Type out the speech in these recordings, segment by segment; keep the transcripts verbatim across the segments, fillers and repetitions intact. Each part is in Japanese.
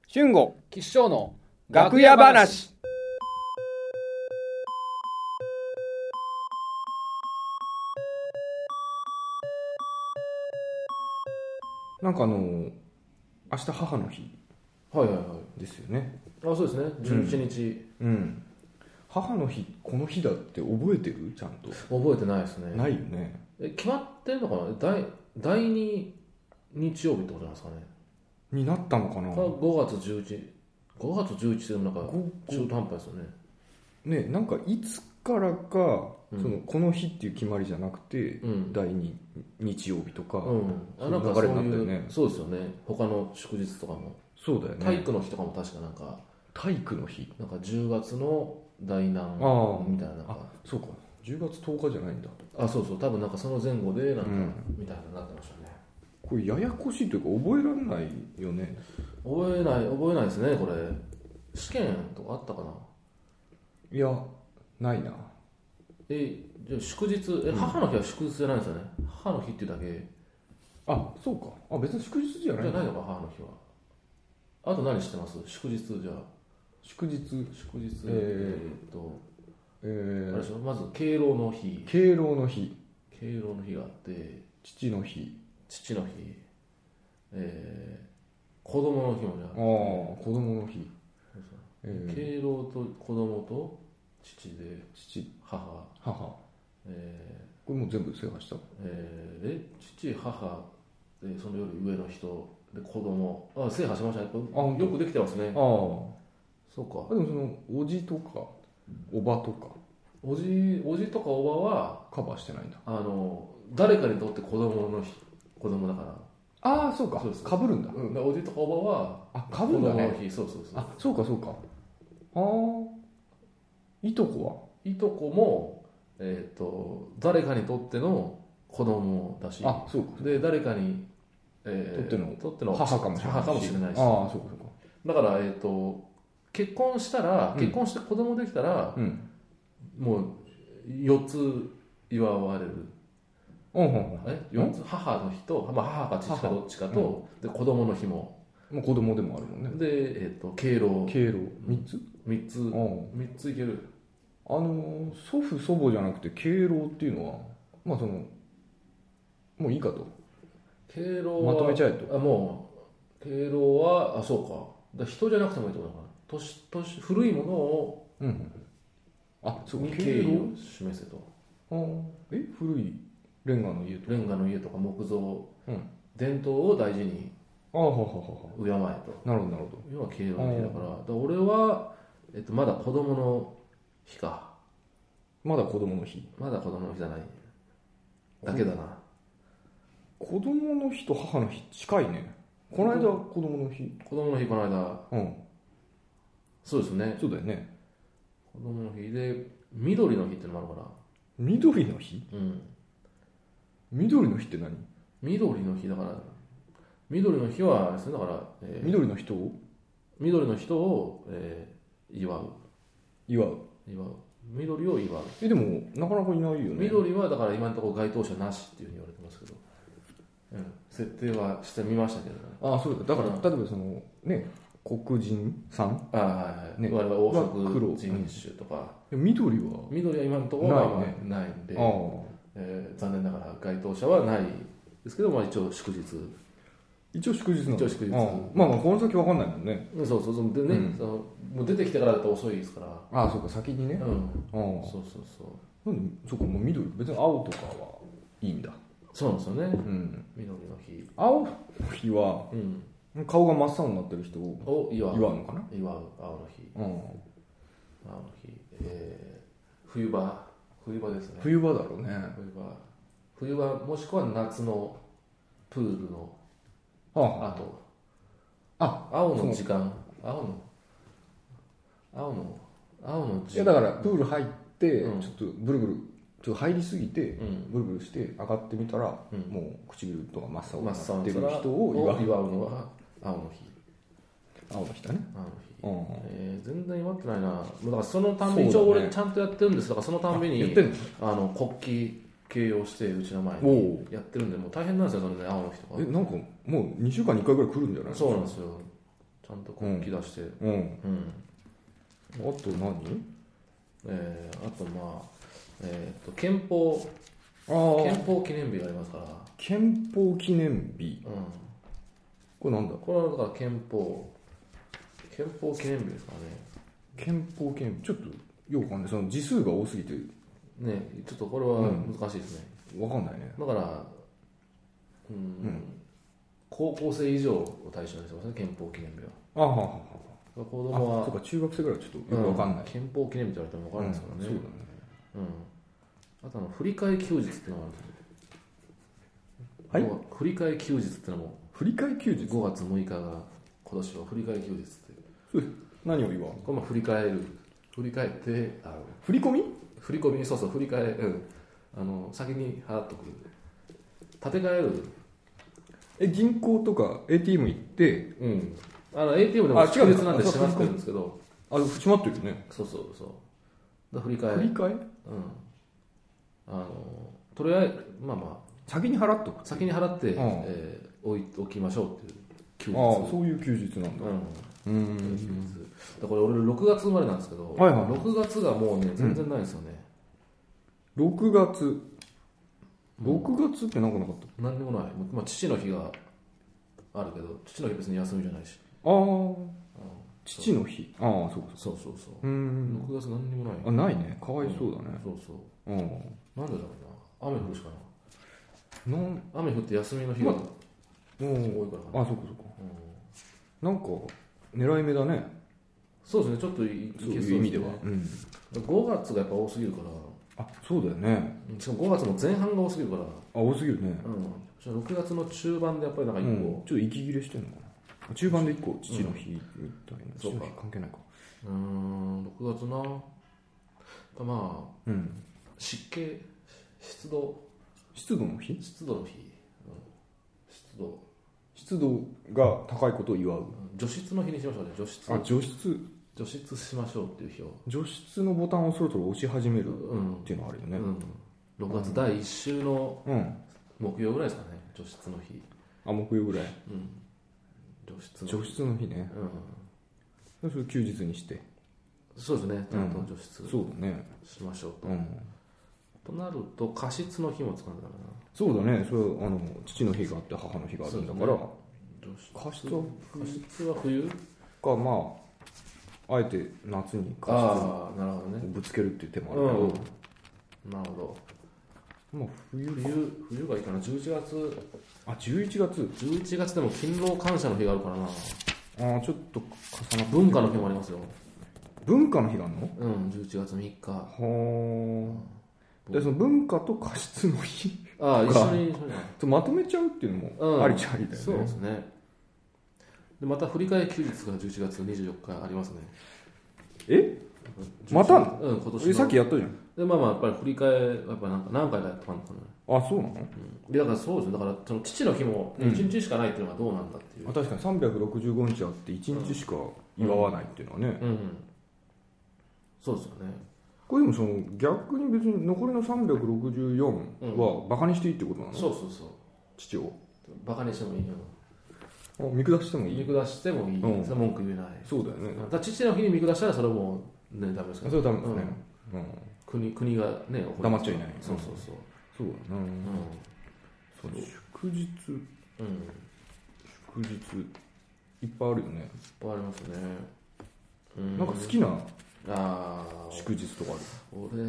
俊吾吉祥の楽屋話。なんかあの明日母の日はいはいはいですよね。 あ、そうですね、じゅういちにち、 うん、うん、母の日この日だって覚えてる？ちゃんと覚えてないですね。 ないよね。 え、決まってんのかな。第第二日曜日ってことなんですかね。 になったのかな。 ごがつじゅういち、ごがつじゅういちでもなんか中途半端ですよね。 ね、なんかいつからか、 うん、 そのこの日っていう決まりじゃなくて、 うん、 第二日曜日とか、 うん、あ、なんかそういう、そうですよね。他の祝日とかもそうだよね。 体育の日とかも確かなんか体育の日なんかじゅうがつの第何みたいな、なんか、 あ、そうか、じゅうがつとおかじゃないんだ。 あ、そうそう、多分なんかその前後でなんか、うん、みたいななってましたね。 これややこしいというか覚えられないよね。 覚えない覚えないですね。これ試験とかあったかな。 いや、ないな。 え、じゃあ祝日、え、母の日は祝日じゃないんですよね。母の日っていうだけ。 あ、そうか。あ、別に祝日じゃないじゃないのか、母の日は。あと何してます？祝日。じゃあ祝日、 祝日、 えー、っと、 えー、 あれでしょ、まず敬老の日。 敬老の日。 敬老の日があって、 父の日。 父の日、えー、子供の日もじゃあ、 ああ、子供の日。 そうそう、えー、敬老と子供と父で、 父、 母、 母、 えー、これもう全部制覇した。 えー、で父、母で、そのより上の人で子供、あ、制覇しましたね。あ、よくできてますね。ああ、そうか。 でもそのおじとかおばとか、 おじ、おじとかおばはカバーしてないんだ。 あの誰かにとって子供の日、子供だから。あああ、そうか、かぶるんだ。 うん、だおじとかおばはあ、かぶるんだね。 子供の日、そうそうそう。 あ、そうかそうか。ああ、いとこはいとこも、えー、と誰かにとっての子供だし、 あ、そうか。 で誰かに、えー、 とってのとっての母かもしれないし、 母かもしれないし。 ああ、そうかそうか。 だから、えー、と結婚したら、結婚して子供できたら、 うん、 もうよっつ祝われる。 うんうんうん、 えよっつ、母の日と、まあ、母か父かどっちかと、うん、で子供の日も、 もう子供でもあるもんね。 で、えー、と敬老敬老みっつ、 みっつ、みっついける。 あの祖父祖母じゃなくて敬老っていうのは、まあそのもういいかと、 敬老はまとめちゃえと。 あ、もう敬老は、あ、そうか、だ人じゃなくてもいいってことだから、年年古いものを、 うん、あ、そうに敬意を示せと。 あ、え、古いレンガの家とか、 レンガの家とか木造、 うん、 伝統を大事にあはははは敬えと。 なるほどなるほど。 要は敬老の日だから、だから俺は、えっと、まだ子供の日か。 まだ子供の日。 まだ子供の日じゃないだけだな。 子供の日と母の日近いね。この間子供の日。 子供の日この間。 うん。 そうですね。 そうだよね。 子供の日で、緑の日ってのもあるから。 緑の日？ うん。 緑の日って何？ 緑の日だから、緑の日はですね、だから、 えー、緑の人を緑の人を、えー、祝う。 祝う。 祝う。緑を祝う。 え、でもなかなかいないよね。 緑はだから今のところ該当者なしっていうふうに言われてますけど、うん、設定はしてみましたけどね。 ああ、そうだ。だから、うん、例えばそのね、黒人さん、 あ、はいはい、ね、我々黄色人種とか、 うん、緑は緑は今のところはない、ね、ないんで、えー、残念ながら該当者はないですけど、まあ、一応祝日。 一応祝日なの。 一応祝日。 ああ、まあまあこの先わかんないもんね。 そうそうそう。でね、うん、そのもう出てきてからだと遅いですから。 ああ、そうか、先にね。 うん。ああ、そうそうそう。 うん、そうか、もう緑、別に青とかはいいんだ。 そうなんですよね。うん。緑の日。青の日は、うん、顔が真っ青になってる人を祝うのかな。 祝う、青の日。うん。青の日。えー、冬場。冬場ですね。 冬場だろうね。 冬場。冬場、もしくは夏のプールの。あと、あ、青の時間、青の、青の、青の時間。 いやだからプール入って、うん、ちょっとブルブル、ちょっと入りすぎて、うん、ブルブルして上がってみたら、うん、もう唇とか真っ青になってる人を祝う。 祝うのは青の日。 青の日だね。 青の日。うん、えー、全然祝ってないな。だからそのたんびに、一応俺ちゃんとやってるんです。だからそのたんびに、あの国旗。形容してうちの前にやってるんで、もう大変なんですよ、それね、青の日とか。 え、なんかもうにしゅうかんにいっかいぐらい来るんじゃない？ そうなんですよ。 ちゃんと国旗出してうん、うんうん、あと何、 えー、あとまあえー、と憲法憲法記念日がありますから。 憲法記念日、うん、これなんだ。 これはだから憲法憲法記念日ですからね。 憲法記念日ちょっとよくわかんない。その字数が多すぎてね、ちょっとこれは難しいですね、 うん、わかんないね。 だからうん、うん、高校生以上を対象にしてますね、憲法記念日は。 あははは子供はそうか、中学生ぐらいはちょっとよくわかんない、 うん、憲法記念日って言われてもわからないですからね、 うん、そうだね、 うん、あとあの振り替え休日っていうのがあるんですよ。はい、振り替え休日っていうのも振り替え休日ごがつむいかが今年は振り替え休日ってそれ何を言わんこれも振り返る振り返ってあの振り込み振り込みそうそう振り替え、うん、あの先に払っとく立て替えるえ銀行とか エーティーエム 行って、 うん、あの エーティーエム でも祝日なんで閉まってるんですけどあ閉まってるよね。 そうそうそうだ振り替え振り替え、うん、 あのとりあえずまあまあ先に払っとく先に払って、うんえー、置い置きましょうっていう休日。 ああそういう休日なんだ。 うんうん休日だから俺ろくがつ生まれなんですけど、はいはい、ろくがつがもうね全然ないんですよね、 うん、ろくがつろくがつって何かなかった、 うん、何にもない、まあ、父の日があるけど父の日別に休みじゃないしああ、うん、父の日ああそうかそうそうそううんろくがつ何にもないあないねかわいそうだね、 うん、そうそう、うん、なんでだろうな雨降るしかななん雨降って休みの日が多いからかな、 あそうかそうか、うん、なんか狙い目だね。 そうですねちょっといけそうですね、 そういう意味では、うん、 ごがつがやっぱ多すぎるからあそうだよねしかもごがつの前半が多すぎるからあ多すぎるね、 うん、ろくがつの中盤でやっぱりなんか一個、うん、 ちょっと息切れしてんのかな中盤で一個父の日みたいな、うん、父の日関係ないかうーんろくがつなまあ、うん、湿気湿度湿度の日湿度の日、うん、湿度湿度が高いことを祝う、うん、 除湿の日にしましょうね除湿あ除湿除湿しましょうっていう日を除湿のボタンをそろそろ押し始めるっていうのがあるよね、うんうん、 ろくがつだいいっ週の木曜ぐらいですかね除湿の日あ木曜ぐらい、 うん、除湿の日除湿の日ね、うん、それ休日にしてそうですねちゃんと除湿、 うん、そうだねしましょうと、うん、となると加湿の日も使うんだからなそうだねそれあの父の日があって母の日があるんだから、ね、加湿は加湿は冬かまああえて夏に加湿をぶつけるっていう手もあるけど、 うん、なるほどまあ冬冬冬がいいかなじゅういちがつあじゅういちがつじゅういちがつでも勤労感謝の日があるからなあちょっと重なって文化の日もありますよ文化の日があるのうんじゅういちがつみっかはあでその文化と加湿の日ああ一緒にまとめちゃうっていうのもありちゃありだよね、うん、 そうですねでまた振り替え休日がじゅういちがつにじゅうよっかありますねえまたうん今年のさっきやったじゃんでまあまあやっぱり振り替えやっぱなんか何回かやってたのかなあそうなの、 うん、でだからそうですよだからその父の日もいちにちしかないっていうのはどうなんだっていう、 うん、確かにさんびゃくろくじゅうごにちあっていちにちしか祝わないっていうのはね、 うんうんうん、そうですよねこれでもその逆に別に残りのさんびゃくろくじゅうよんはバカにしていいってことなの、 うん、そうそうそう父をバカにしてもいいよ見下してもいい見下してもいい、うん、それ文句言えないそうだよねだ父の日に見下したらそれもねダメですからそれはダメですね、うんうん、 国, 国がね黙っちゃいないそうそうそうそうだな、うん、そう祝日、うん、祝日いっぱいあるよねいっぱいありますね、 うん、なんか好きなあ祝日とかある俺、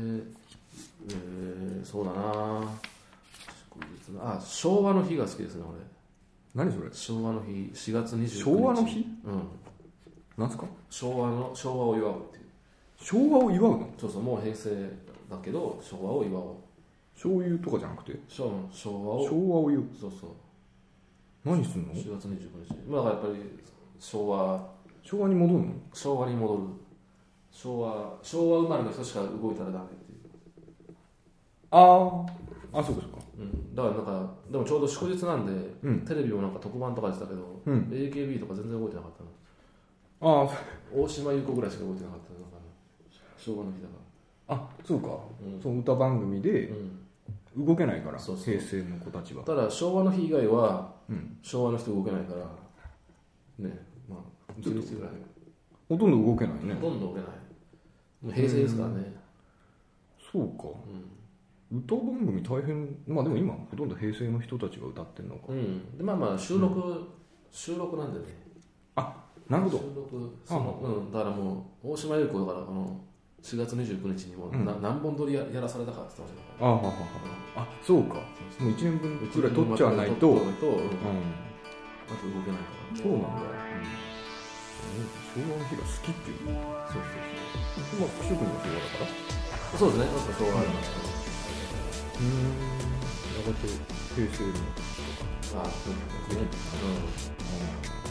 えー、そうだな祝日あ昭和の日が好きですね俺何それ昭和の日しがつにじゅうくにち昭和の日うんなんすか昭和の昭和を祝うっていう昭和を祝うのそうそうもう平成だけど昭和を祝おう醤油とかじゃなくて昭和を昭和を祝うそうそう何すんのしがつにじゅうくにちまあだからやっぱり昭和昭和に戻るの昭和に戻る昭和昭和生まれの人しか動いたらダメっていうあああそうかそうか、 うん、だからなんかでもちょうど祝日なんで、うん、テレビもなんか特番とかでしたけど、うん、エーケービー とか全然動いてなかったのああ大島優子ぐらいしか動いてなかったのかな昭和の日だからあそうか、うん、その歌番組で動けないから、うん、そうそう平成の子たちはただ昭和の日以外は、うん、昭和の人動けないからねまあじゅういちぐらいほとんど動けないね。 ほとんど動けない。もう平成ですからね。 そうか、うん、歌番組大変。まあでも今ほとんど平成の人たちが歌ってるのか。 うん、でまあまあ収録、うん、収録なんでね。 あ、なるほど。 収録その、うん、だからもう大島優子だからあのしがつにじゅうくにちにも、うん、何本撮り や, やらされたかって言ってましたから、ね、 あははは、うん、あ、そうか。もういちねんぶんくらい撮っちゃわないと、うん、あと動けないから、ね、 そうなんだ。 昭和の日が好きっていう。 そうそうそう。 まあ岸君が昭和だから。 そうですね。ちょっと昭和ありますから。 うん。やがて平成の。 ああ、そうですね。うん。